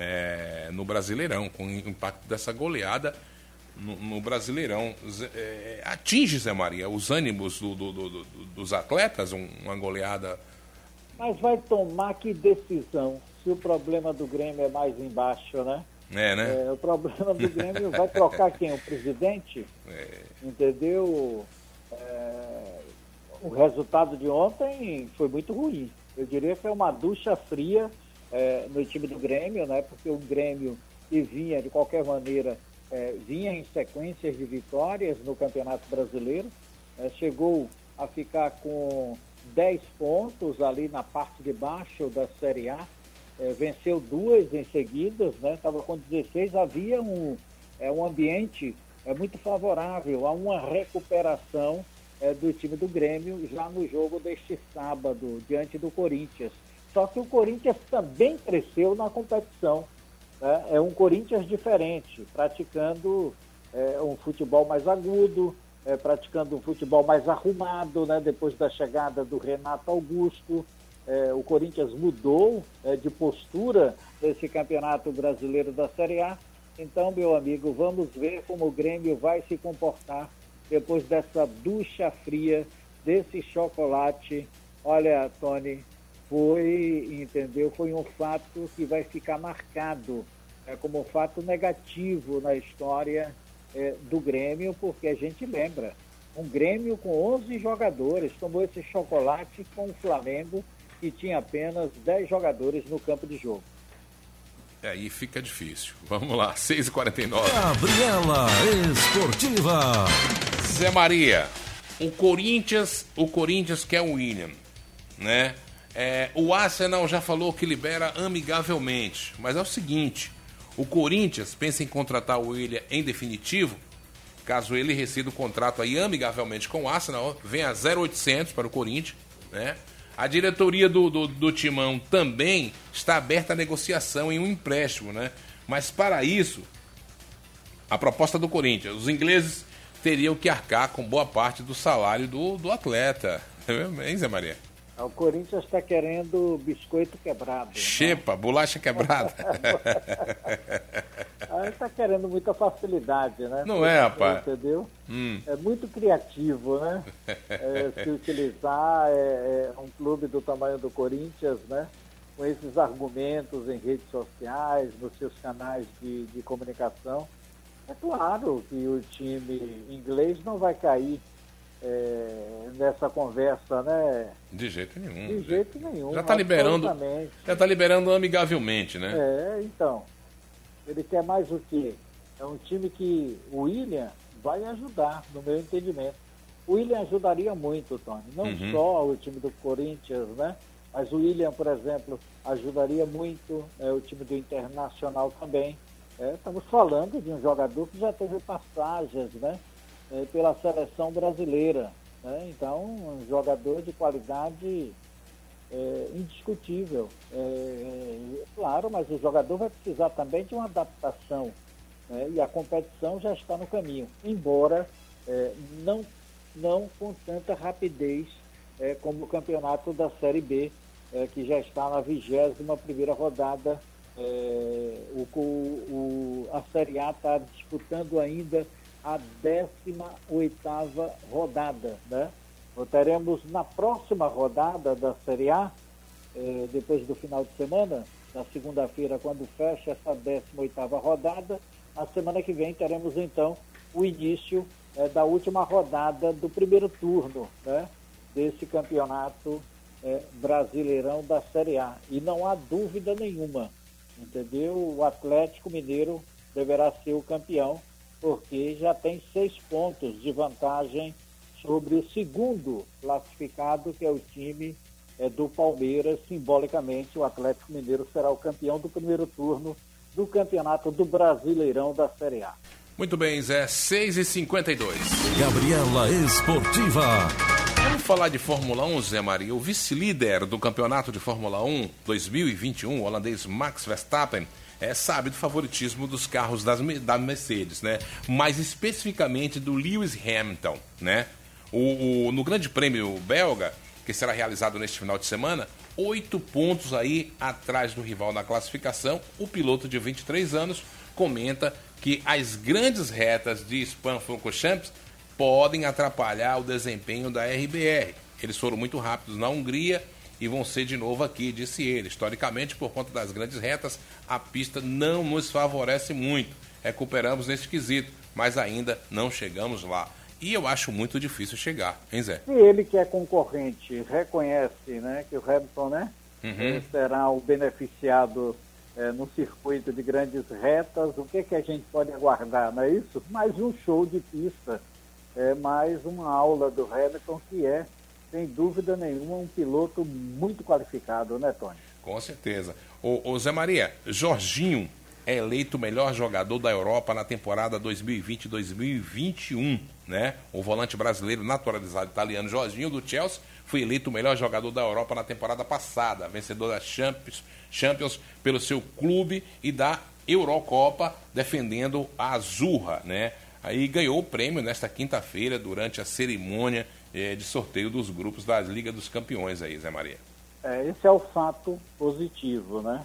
é, no Brasileirão, com o impacto dessa goleada no, no Brasileirão. É, atinge, Zé Maria, os ânimos do, do, do, do, dos atletas, um, uma goleada. Mas vai tomar que decisão, se o problema do Grêmio é mais embaixo, né? É, né? É, o problema do Grêmio vai trocar quem? O presidente? É. Entendeu? É, o resultado de ontem foi muito ruim. Eu diria que é uma ducha fria é, no time do Grêmio, né? Porque o Grêmio que vinha, de qualquer maneira, é, vinha em sequências de vitórias no Campeonato Brasileiro, é, chegou a ficar com dez pontos ali na parte de baixo da Série A, é, venceu duas em seguidas, né? Estava com dezesseis, havia um, é, um ambiente é, muito favorável a uma recuperação é, do time do Grêmio já no jogo deste sábado, diante do Corinthians. Só que o Corinthians também cresceu na competição, né? É um Corinthians diferente, praticando é, um futebol mais agudo, é, praticando um futebol mais arrumado, né? Depois da chegada do Renato Augusto. É, o Corinthians mudou é, de postura nesse Campeonato Brasileiro da Série A. Então, meu amigo, vamos ver como o Grêmio vai se comportar depois dessa ducha fria, desse chocolate. Olha, Tony, foi, entendeu? Foi um fato que vai ficar marcado é, como um fato negativo na história é, do Grêmio, porque a gente lembra, um Grêmio com onze jogadores tomou esse chocolate com o Flamengo, que tinha apenas dez jogadores no campo de jogo. Aí fica difícil. Vamos lá, seis e quarenta e nove. Gabriela Esportiva. Zé Maria, o Corinthians, o Corinthians quer o William, né? É, o Arsenal já falou que libera amigavelmente, mas é o seguinte, o Corinthians pensa em contratar o William em definitivo, caso ele rescinde o contrato aí amigavelmente com o Arsenal, vem a zero oitocentos para o Corinthians, né? A diretoria do, do, do Timão também está aberta à negociação em um empréstimo, né? Mas para isso, a proposta do Corinthians, os ingleses teriam que arcar com boa parte do salário do, do atleta. Hein, Zé Maria? O Corinthians está querendo biscoito quebrado. Xepa, né? Bolacha quebrada. Aí está querendo muita facilidade, né? Não é, rapaz? Entendeu? Hum. É muito criativo, né? É, se utilizar é, é um clube do tamanho do Corinthians, né? Com esses argumentos em redes sociais, nos seus canais de, de comunicação. É claro que o time inglês não vai cair É, nessa conversa, né? De jeito nenhum. De jeito nenhum. Já está liberando, já está liberando amigavelmente, né? É, então. Ele quer mais o quê? É um time que o William vai ajudar, no meu entendimento. O William ajudaria muito, Tony. Não uhum. só o time do Corinthians, né? Mas o William, por exemplo, ajudaria muito é, o time do Internacional também. É, estamos falando de um jogador que já teve passagens, né? É, pela seleção brasileira, né? Então um jogador de qualidade é, indiscutível, é, é, claro, mas o jogador vai precisar também de uma adaptação, né? E a competição já está no caminho, embora é, não, não com tanta rapidez é, como o campeonato da Série B, é, que já está na vigésima primeira rodada. É, o, o, a Série A está disputando ainda a décima oitava rodada, né? Teremos na próxima rodada da Série A, eh, depois do final de semana, na segunda-feira, quando fecha essa décima oitava rodada, na semana que vem teremos então o início eh, da última rodada do primeiro turno, né? Desse campeonato eh, brasileirão da Série A. E não há dúvida nenhuma, entendeu? O Atlético Mineiro deverá ser o campeão, porque já tem seis pontos de vantagem sobre o segundo classificado, que é o time é, do Palmeiras. Simbolicamente, o Atlético Mineiro será o campeão do primeiro turno do campeonato do Brasileirão da Série A. Muito bem, Zé, seis e cinquenta e dois. Gabriela Esportiva. Vamos falar de Fórmula um, Zé Maria. O vice-líder do campeonato de Fórmula um dois mil e vinte e um, o holandês Max Verstappen, é, sabe do favoritismo dos carros das, da Mercedes, né? Mais especificamente do Lewis Hamilton, né? O, o, no Grande Prêmio belga, que será realizado neste final de semana, oito pontos aí atrás do rival na classificação, o piloto de vinte e três anos comenta que as grandes retas de Spa-Francorchamps podem atrapalhar o desempenho da R B R. Eles foram muito rápidos na Hungria e vão ser de novo aqui, disse ele. Historicamente, por conta das grandes retas, a pista não nos favorece muito. Recuperamos nesse quesito, mas ainda não chegamos lá. E eu acho muito difícil chegar, hein, Zé? Se ele que é concorrente reconhece, né, que o Hamilton, né, Uhum. será o beneficiado é, no circuito de grandes retas, o que, que a gente pode aguardar, não é isso? Mais um show de pista, é, mais uma aula do Hamilton, que é, sem dúvida nenhuma, um piloto muito qualificado, né, Tony? Com certeza. Ô, ô Zé Maria, Jorginho é eleito o melhor jogador da Europa na temporada dois mil e vinte dois mil e vinte e um, né? O volante brasileiro naturalizado italiano Jorginho do Chelsea foi eleito o melhor jogador da Europa na temporada passada, vencedor da Champions, Champions pelo seu clube e da Eurocopa, defendendo a Azurra, né? Aí ganhou o prêmio nesta quinta-feira durante a cerimônia eh, de sorteio dos grupos da Liga dos Campeões aí, Zé Maria. É, esse é o fato positivo, né?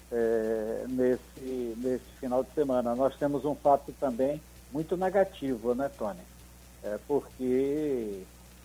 É, nesse, nesse final de semana. Nós temos um fato também muito negativo, né, Tony? É porque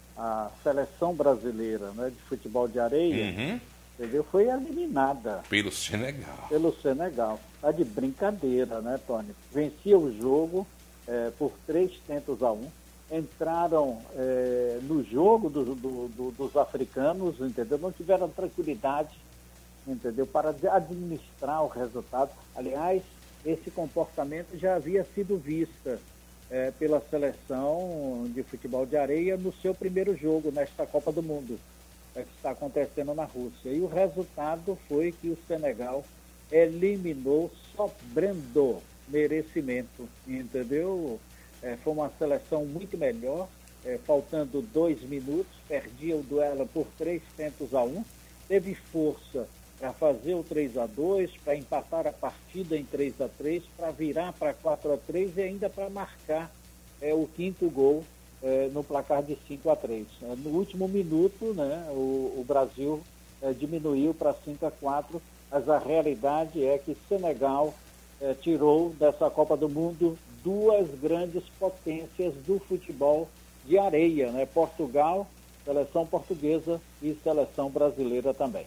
a seleção brasileira, né, de futebol de areia, Uhum. entendeu? Foi eliminada Pelo Senegal. pelo Senegal. Tá de brincadeira, né, Tony? Vencia o jogo é, por três tentos a um. Entraram é, no jogo do, do, do, dos africanos, entendeu? Não tiveram tranquilidade, entendeu? Para administrar o resultado. Aliás, esse comportamento já havia sido vista é, pela seleção de futebol de areia no seu primeiro jogo nesta Copa do Mundo, é, que está acontecendo na Rússia. E o resultado foi que o Senegal eliminou sobrando merecimento, entendeu? É, foi uma seleção muito melhor, é, faltando dois minutos, perdia o duelo por três tentos a um, teve força para fazer o três a dois, para empatar a partida em três a três, para virar para quatro a três e ainda para marcar é, o quinto gol é, no placar de cinco a três. É, no último minuto, né, o, o Brasil é, diminuiu para cinco a quatro, mas a realidade é que Senegal é, tirou dessa Copa do Mundo duas grandes potências do futebol de areia, né? Portugal, seleção portuguesa e seleção brasileira também.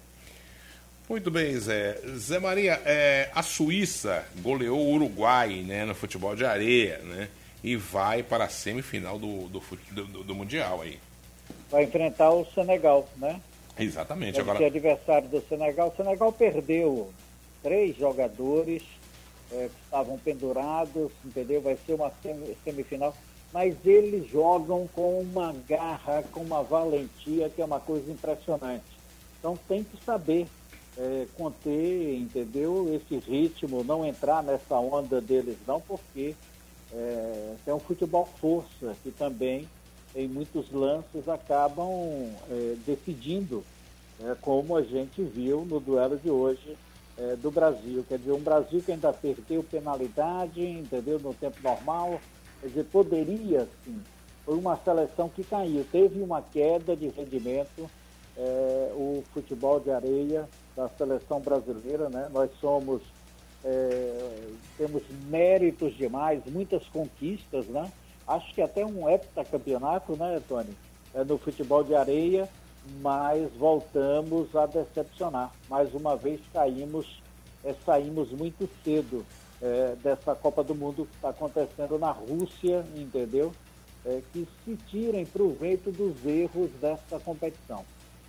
Muito bem, Zé. Zé Maria, é, a Suíça goleou o Uruguai, né, no futebol de areia, né? E vai para a semifinal do, do, do, do Mundial aí. Vai enfrentar o Senegal, né? Exatamente. Deve Agora... ser adversário do Senegal. O Senegal perdeu três jogadores É, que estavam pendurados, entendeu? Vai ser uma semifinal, mas eles jogam com uma garra, com uma valentia, que é uma coisa impressionante. Então tem que saber é, conter, entendeu? Esse ritmo, não entrar nessa onda deles não, porque é, é um futebol força, que também, em muitos lances, acabam é, decidindo, é, como a gente viu no duelo de hoje, É, do Brasil. Quer dizer, um Brasil que ainda perdeu penalidade, entendeu, no tempo normal. Quer dizer, poderia, sim. Foi uma seleção que caiu. Teve uma queda de rendimento, é, o futebol de areia da seleção brasileira, né? Nós somos, é, temos méritos demais, muitas conquistas, né? Acho que até um heptacampeonato, né, Tony? É, no futebol de areia, mas voltamos a decepcionar. Mais uma vez caímos, é, saímos muito cedo é, dessa Copa do Mundo que está acontecendo na Rússia, entendeu? É, que se tirem proveito dos erros dessa competição.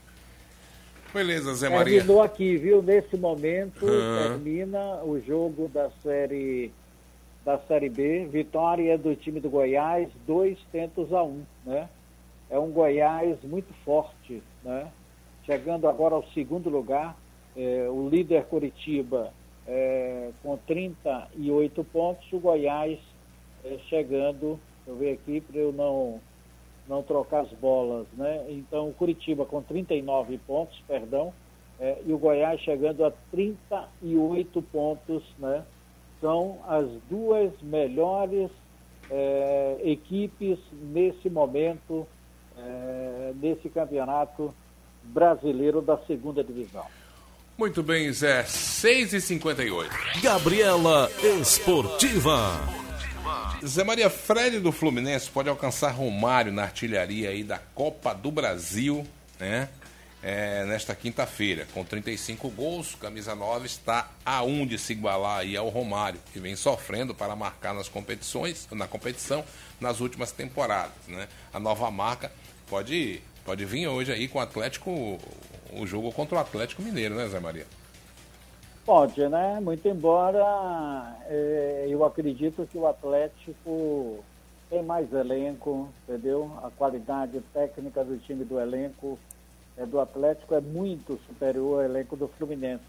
Beleza, Zé Maria. Terminou aqui, viu? Nesse momento, uhum. termina o jogo da série, da série B. Vitória do time do Goiás, dois tentos a um, né? É um Goiás muito forte, né? Chegando agora ao segundo lugar, é, o líder Coritiba é, com trinta e oito pontos, o Goiás é, chegando, deixa eu ver aqui para eu não, não trocar as bolas, né? Então o Coritiba com trinta e nove pontos, perdão, é, e o Goiás chegando a trinta e oito pontos, né? São as duas melhores é, equipes nesse momento, É, nesse campeonato brasileiro da segunda divisão. Muito bem, Zé. seis e cinquenta e oito. Gabriela Esportiva. Zé Maria, Fred do Fluminense pode alcançar Romário na artilharia aí da Copa do Brasil, né? é, nesta quinta-feira. Com trinta e cinco gols, camisa nove está a um de se igualar aí ao Romário, que vem sofrendo para marcar nas competições, na competição nas últimas temporadas, né? A nova marca pode, pode vir hoje aí com o Atlético, o jogo contra o Atlético Mineiro, né, Zé Maria? Pode, né? Muito embora é, eu acredito que o Atlético tem mais elenco, entendeu? A qualidade técnica do time do elenco é, do Atlético é muito superior ao elenco do Fluminense.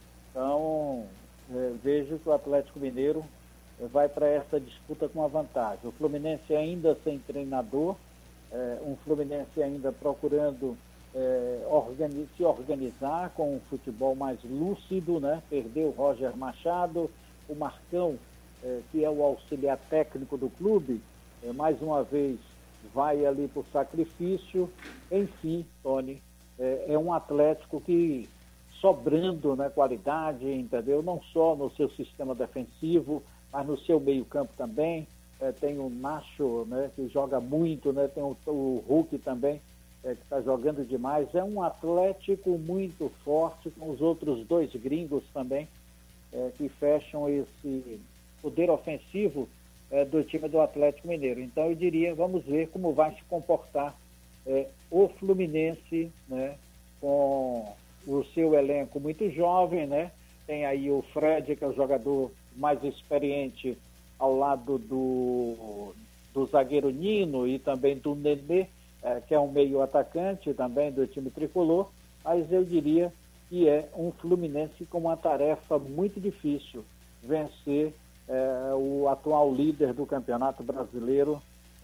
Então, é, vejo que o Atlético Mineiro é, vai para essa disputa com a vantagem. O Fluminense ainda sem treinador, é, um Fluminense ainda procurando é, organi- se organizar com um futebol mais lúcido, né? Perdeu o Roger Machado, o Marcão, é, que é o auxiliar técnico do clube, é, mais uma vez vai ali por sacrifício. Enfim, Tony, é, é um Atlético que sobrando, né, qualidade, entendeu? Não só no seu sistema defensivo, mas no seu meio-campo também. É, tem o Nacho, né, que joga muito, né? Tem o, o Hulk também, é, que está jogando demais. É um Atlético muito forte, com os outros dois gringos também, é, que fecham esse poder ofensivo é, do time do Atlético Mineiro. Então eu diria, vamos ver como vai se comportar é, o Fluminense, né, com o seu elenco muito jovem, né? Tem aí o Fred, que é o jogador mais experiente, ao lado do, do zagueiro Nino e também do Nenê, é, que é um meio atacante também do time tricolor. Mas eu diria que é um Fluminense com uma tarefa muito difícil, vencer é, o atual líder do Campeonato Brasileiro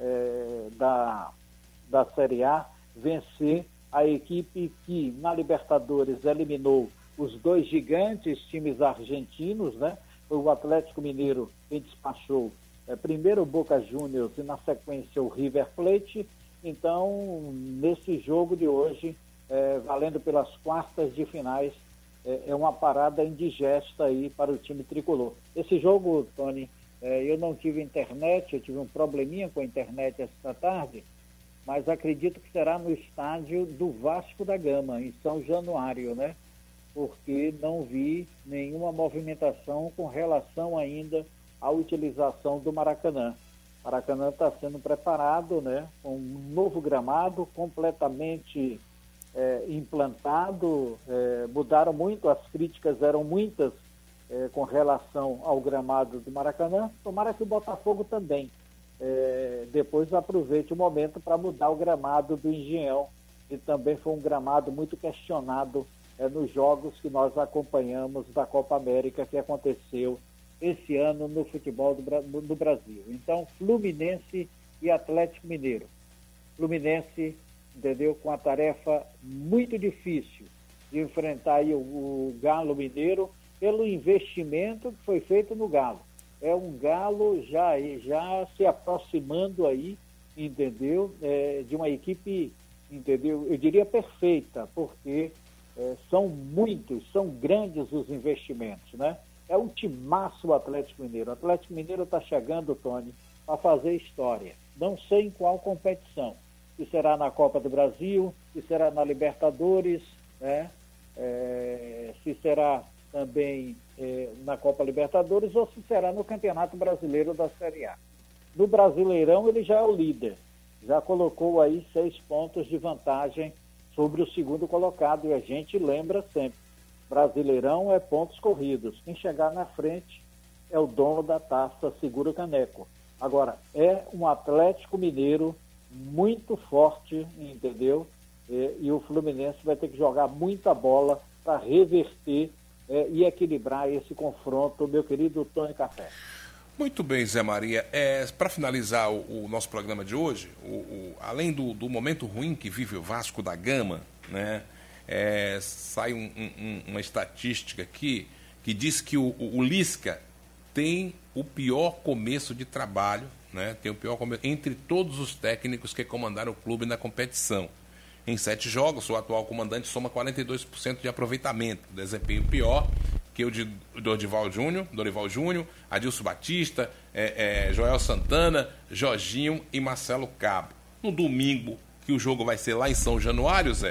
é, da, da Série A, vencer a equipe que na Libertadores eliminou os dois gigantes times argentinos, né? Foi o Atlético Mineiro quem despachou é, primeiro o Boca Juniors e na sequência o River Plate. Então, nesse jogo de hoje, é, valendo pelas quartas de finais, é, é uma parada indigesta aí para o time tricolor. Esse jogo, Tony, é, eu não tive internet, eu tive um probleminha com a internet esta tarde, mas acredito que será no estádio do Vasco da Gama, em São Januário, né? Porque não vi nenhuma movimentação com relação ainda à utilização do Maracanã. O Maracanã está sendo preparado, né, com um novo gramado completamente é, implantado. É, mudaram muito, as críticas eram muitas é, com relação ao gramado do Maracanã. Tomara que o Botafogo também é, depois aproveite o momento para mudar o gramado do Engenhão, que também foi um gramado muito questionado é, nos jogos que nós acompanhamos da Copa América que aconteceu esse ano no futebol do, do Brasil. Então, Fluminense e Atlético Mineiro. Fluminense, entendeu, com a tarefa muito difícil de enfrentar aí o, o Galo Mineiro pelo investimento que foi feito no Galo. É um Galo já, já se aproximando aí, entendeu, é, de uma equipe, entendeu, eu diria perfeita, porque é, são muitos, são grandes os investimentos, né? É um timaço o Atlético Mineiro. O Atlético Mineiro está chegando, Tony, para fazer história. Não sei em qual competição. Se será na Copa do Brasil, se será na Libertadores, né? É, se será também é, na Copa Libertadores ou se será no Campeonato Brasileiro da Série A. No Brasileirão ele já é o líder. Já colocou aí seis pontos de vantagem sobre o segundo colocado. E a gente lembra sempre. Brasileirão é pontos corridos. Quem chegar na frente é o dono da taça, segura o caneco. Agora, é um Atlético Mineiro muito forte, entendeu? É, e o Fluminense vai ter que jogar muita bola para reverter é, e equilibrar esse confronto, meu querido Tony Café. Muito bem, Zé Maria. É, para finalizar o, o nosso programa de hoje, o, o, além do, do momento ruim que vive o Vasco da Gama, né? É, sai um, um, uma estatística aqui que diz que o, o, o Lisca tem o pior começo de trabalho, né? Tem o pior começo entre todos os técnicos que comandaram o clube na competição. Em sete jogos, o atual comandante soma quarenta e dois por cento de aproveitamento, desempenho pior que o de Dorival Júnior, Dorival Júnior, Adilson Batista, é, é, Joel Santana, Jorginho e Marcelo Cabo. No domingo, que o jogo vai ser lá em São Januário, Zé,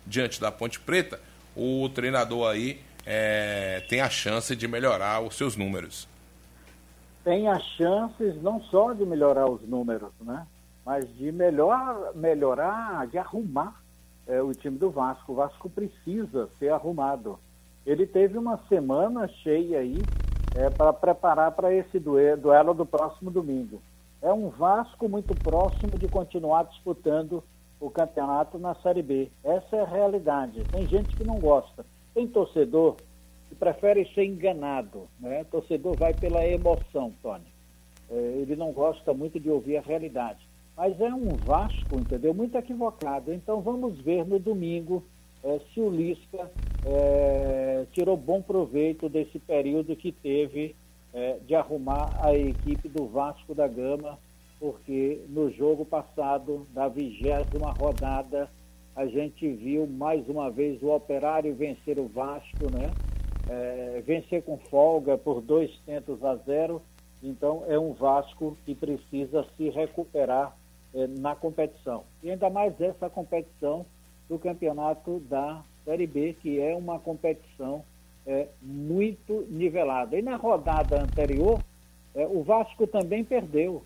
diante da Ponte Preta, o treinador aí é, tem a chance de melhorar os seus números. Tem as chances não só de melhorar os números, né? Mas de melhor, melhorar, de arrumar é, o time do Vasco. O Vasco precisa ser arrumado. Ele teve uma semana cheia aí é, para preparar para esse duelo, duelo do próximo domingo. É um Vasco muito próximo de continuar disputando o campeonato na Série B. Essa é a realidade. Tem gente que não gosta. Tem torcedor que prefere ser enganado, né? O torcedor vai pela emoção, Tony. É, ele não gosta muito de ouvir a realidade. Mas é um Vasco, entendeu? Muito equivocado. Então vamos ver no domingo é, se o Lisca é, tirou bom proveito desse período que teve é, de arrumar a equipe do Vasco da Gama, porque no jogo passado, da vigésima rodada, a gente viu mais uma vez o Operário vencer o Vasco, né? É, vencer com folga por dois tentos a zero. Então é um Vasco que precisa se recuperar é, na competição. E ainda mais essa competição do campeonato da Série B, que é uma competição é, muito nivelada. E na rodada anterior, é, o Vasco também perdeu.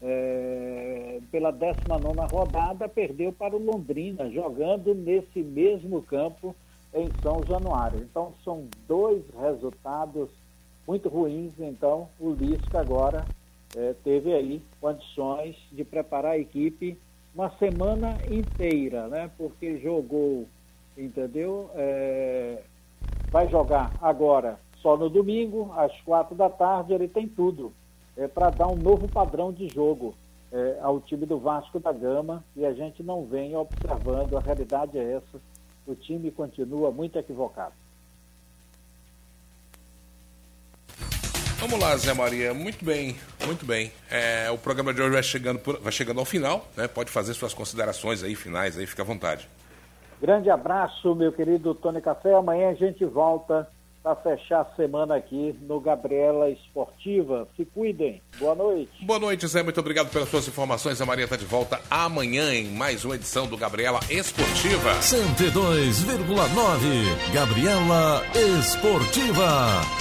É, pela décima nona rodada, perdeu para o Londrina, jogando nesse mesmo campo em São Januário. Então são dois resultados muito ruins. Então o Lisca agora é, teve aí condições de preparar a equipe uma semana inteira, né? Porque jogou, entendeu? É, vai jogar agora só no domingo, às quatro da tarde. Ele tem tudo é, para dar um novo padrão de jogo é, ao time do Vasco da Gama, e a gente não vem observando. A realidade é essa. O time continua muito equivocado. Vamos lá, Zé Maria. Muito bem, muito bem. É, o programa de hoje vai chegando, por, vai chegando ao final, né? Pode fazer suas considerações aí, finais, aí, fica à vontade. Grande abraço, meu querido Tony Café. Amanhã a gente volta para fechar a semana aqui no Gabriela Esportiva. Se cuidem. Boa noite. Boa noite, Zé. Muito obrigado pelas suas informações. A Maria está de volta amanhã em mais uma edição do Gabriela Esportiva. cento e dois vírgula nove Gabriela Esportiva.